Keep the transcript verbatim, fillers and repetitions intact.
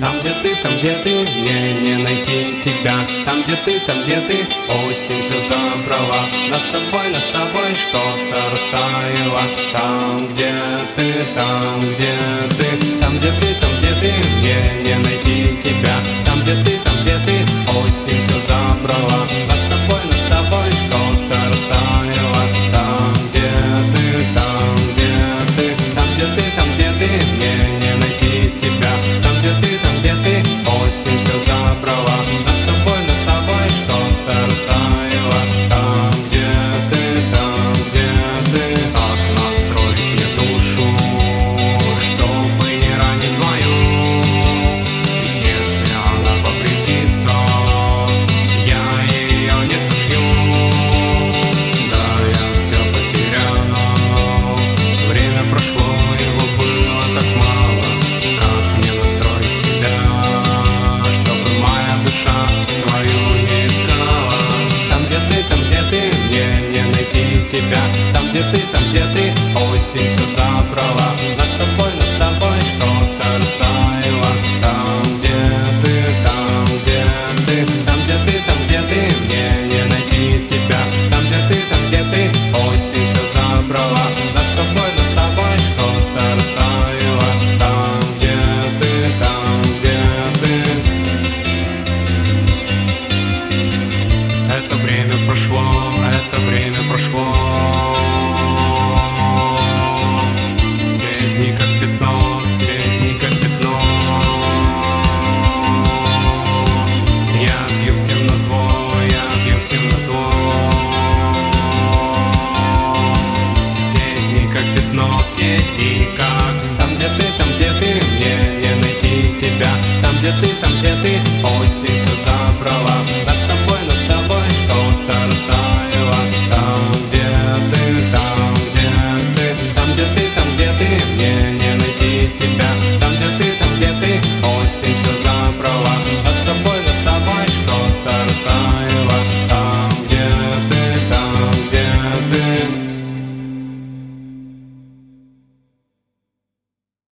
Там, где ты, там, где ты, мне не найти тебя. Там, где ты, там, где ты, осень все забрала. Нас с тобой, нас с тобой что-то растаяло. Там, где ты, там, где ты, там, где ты, там, где ты, мне не найти тебя. Там, где ты, там, где ты, осень все забрала. Нас с тобой, нас с тобой что-то растаяло. Там, где ты, там, где ты, там, где ты, там, где ты, мне не найти тебя. Там, где ты, там, где ты, осень все забрала. Нас с тобой, нас с тобой что-то растаяло. Там, где ты, там, где ты, как настроить мне душу, чтобы не ранить твою. Ведь если она повредится, я ее не сошью. Да, я все потерял, время прошло, его было так мало. Как мне настроить себя, чтобы моя душа твою не искала? Там, где ты, там, где ты, мне не найти тебя. Там, где ты, там, где ты, осень все забрала. Нас с тобой